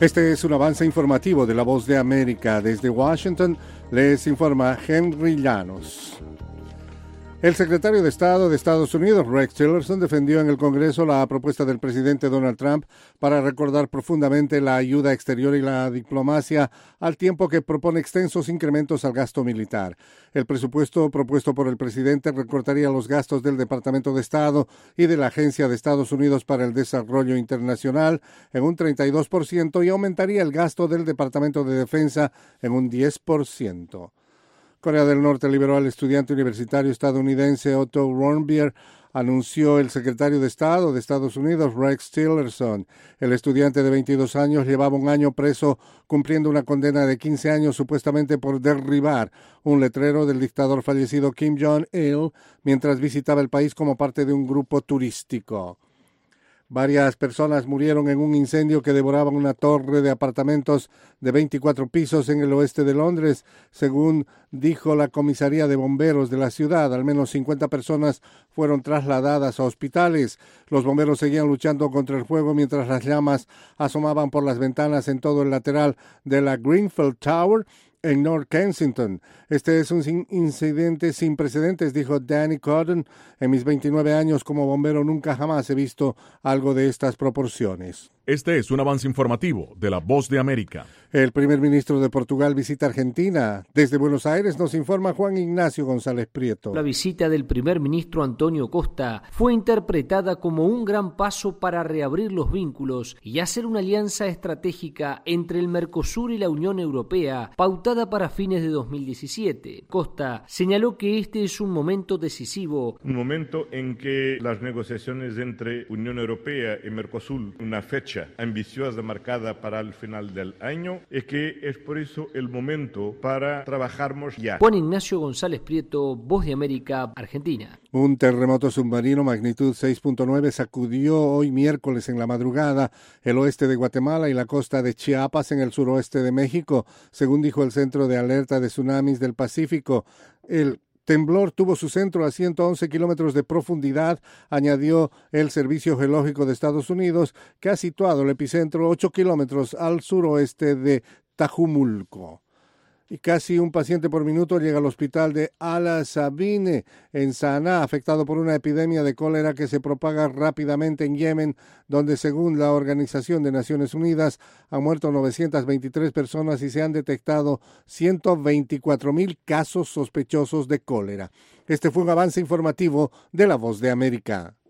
Este es un avance informativo de La Voz de América. Desde Washington les informa Henry Llanos. El secretario de Estado de Estados Unidos, Rex Tillerson, defendió en el Congreso la propuesta del presidente Donald Trump para recordar profundamente la ayuda exterior y la diplomacia, al tiempo que propone extensos incrementos al gasto militar. El presupuesto propuesto por el presidente recortaría los gastos del Departamento de Estado y de la Agencia de Estados Unidos para el Desarrollo Internacional en un 32% y aumentaría el gasto del Departamento de Defensa en un 10%. Corea del Norte liberó al estudiante universitario estadounidense Otto Warmbier, anunció el secretario de Estado de Estados Unidos, Rex Tillerson. El estudiante de 22 años llevaba un año preso cumpliendo una condena de 15 años supuestamente por derribar un letrero del dictador fallecido Kim Jong-il mientras visitaba el país como parte de un grupo turístico. Varias personas murieron en un incendio que devoraba una torre de apartamentos de 24 pisos en el oeste de Londres, según dijo la comisaría de bomberos de la ciudad. Al menos 50 personas fueron trasladadas a hospitales. Los bomberos seguían luchando contra el fuego mientras las llamas asomaban por las ventanas en todo el lateral de la Grenfell Tower en North Kensington. Este es un incidente sin precedentes, dijo Danny Cotton. En mis 29 años como bombero nunca jamás he visto algo de estas proporciones. Este es un avance informativo de La Voz de América. El primer ministro de Portugal visita Argentina. Desde Buenos Aires nos informa Juan Ignacio González Prieto. La visita del primer ministro Antonio Costa fue interpretada como un gran paso para reabrir los vínculos y hacer una alianza estratégica entre el Mercosur y la Unión Europea, pautada para fines de 2017. Costa señaló que este es un momento decisivo. Un momento en que las negociaciones entre Unión Europea y Mercosur, una fecha ambiciosa marcada para el final del año, es que es por eso el momento para trabajarmos ya. Juan Ignacio González Prieto, Voz de América, Argentina. Un terremoto submarino magnitud 6.9 sacudió hoy miércoles en la madrugada el oeste de Guatemala y la costa de Chiapas en el suroeste de México, según dijo el Centro de Alerta de Tsunamis del Pacífico. El temblor tuvo su centro a 111 kilómetros de profundidad, añadió el Servicio Geológico de Estados Unidos, que ha situado el epicentro 8 kilómetros al suroeste de Tajumulco. Y casi un paciente por minuto llega al hospital de Al-Sabine en Saná, afectado por una epidemia de cólera que se propaga rápidamente en Yemen, donde según la Organización de Naciones Unidas han muerto 923 personas y se han detectado 124,000 casos sospechosos de cólera. Este fue un avance informativo de La Voz de América.